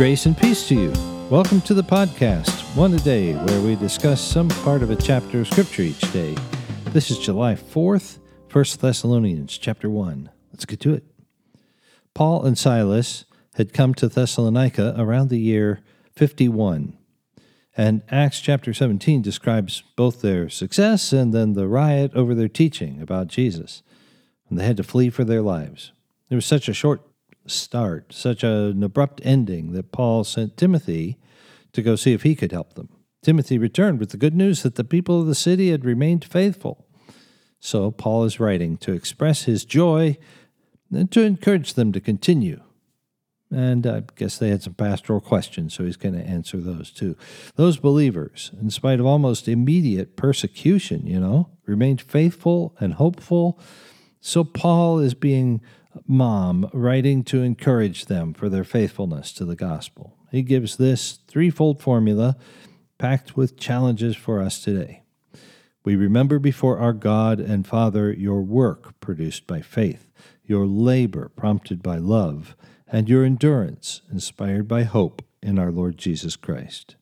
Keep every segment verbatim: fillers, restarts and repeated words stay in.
Grace and peace to you. Welcome to the podcast, One a Day, where we discuss some part of a chapter of Scripture each day. This is July fourth, First Thessalonians chapter one. Let's get to it. Paul and Silas had come to Thessalonica around the year fifty-one, and Acts chapter seventeen describes both their success and then the riot over their teaching about Jesus, and they had to flee for their lives. It was such a short start, such an abrupt ending, that Paul sent Timothy to go see if he could help them. Timothy returned with the good news that the people of the city had remained faithful. So Paul is writing to express his joy and to encourage them to continue. And I guess they had some pastoral questions, so he's going to answer those too. Those believers, in spite of almost immediate persecution, you know, remained faithful and hopeful. So Paul is being mom, writing to encourage them for their faithfulness to the gospel. He gives this threefold formula packed with challenges for us today. We remember before our God and Father your work produced by faith, your labor prompted by love, and your endurance inspired by hope in our Lord Jesus Christ.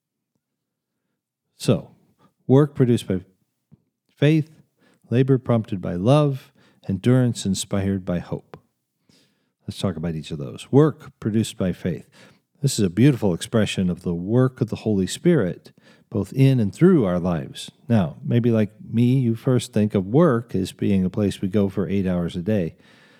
So, work produced by faith, labor prompted by love, endurance inspired by hope. Let's talk about each of those. Work produced by faith. This is a beautiful expression of the work of the Holy Spirit, both in and through our lives. Now, maybe like me, you first think of work as being a place we go for eight hours a day.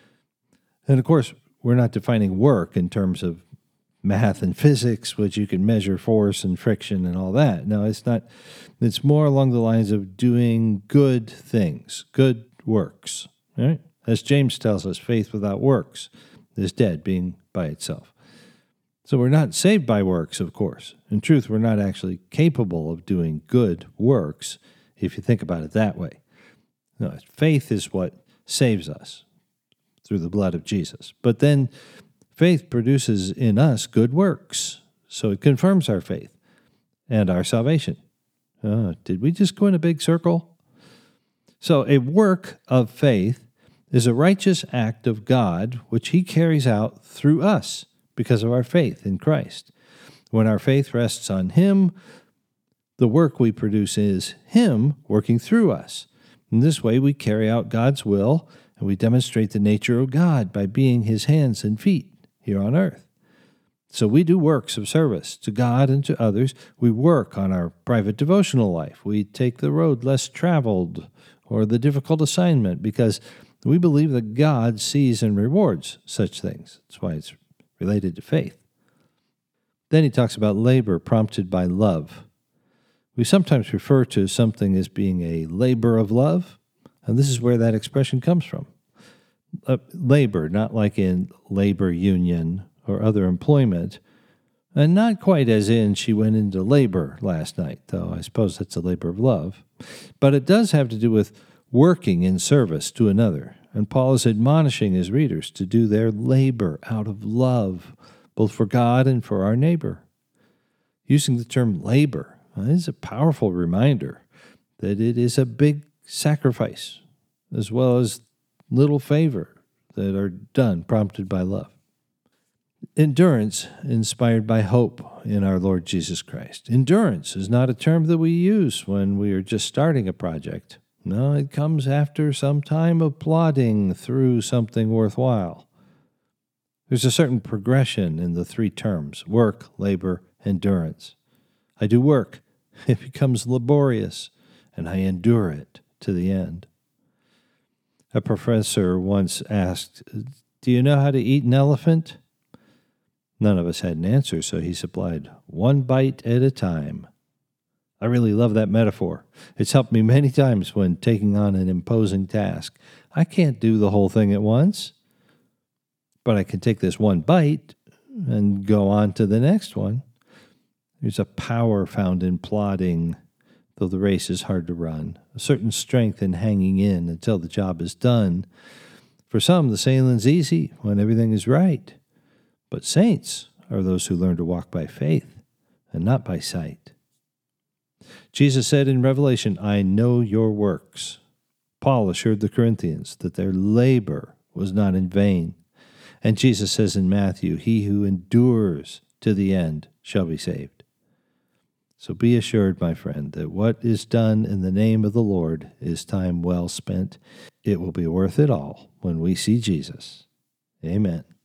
And of course, we're not defining work in terms of math and physics, which you can measure force and friction and all that. No, it's not. It's more along the lines of doing good things, good works. Right? As James tells us, faith without works is dead, being by itself. So we're not saved by works, of course. In truth, we're not actually capable of doing good works, if you think about it that way. No, faith is what saves us through the blood of Jesus. But then faith produces in us good works, so it confirms our faith and our salvation. Uh, did we just go in a big circle? So a work of faith is a righteous act of God which he carries out through us because of our faith in Christ. When our faith rests on him, the work we produce is him working through us. In this way, we carry out God's will and we demonstrate the nature of God by being his hands and feet here on earth. So we do works of service to God and to others. We work on our private devotional life. We take the road less traveled or the difficult assignment because we believe that God sees and rewards such things. That's why it's related to faith. Then he talks about labor prompted by love. We sometimes refer to something as being a labor of love, and this is where that expression comes from. Uh, labor, not like in labor union or other employment, and not quite as in she went into labor last night, though I suppose that's a labor of love. But it does have to do with working in service to another, and Paul is admonishing his readers to do their labor out of love, both for God and for our neighbor. Using the term labor is a powerful reminder that it is a big sacrifice, as well as little favor that are done prompted by love. Endurance inspired by hope in our Lord Jesus Christ. Endurance is not a term that we use when we are just starting a project. No, it comes after some time of plodding through something worthwhile. There's a certain progression in the three terms: work, labor, endurance. I do work. It becomes laborious, and I endure it to the end. A professor once asked, "Do you know how to eat an elephant?" None of us had an answer, so he supplied, "One bite at a time." I really love that metaphor. It's helped me many times when taking on an imposing task. I can't do the whole thing at once, but I can take this one bite and go on to the next one. There's a power found in plodding, though the race is hard to run, a certain strength in hanging in until the job is done. For some, the sailing's easy when everything is right. But saints are those who learn to walk by faith and not by sight. Jesus said in Revelation, "I know your works." Paul assured the Corinthians that their labor was not in vain. And Jesus says in Matthew, "He who endures to the end shall be saved. So be assured, my friend, that what is done in the name of the Lord is time well spent. It will be worth it all when we see Jesus. Amen.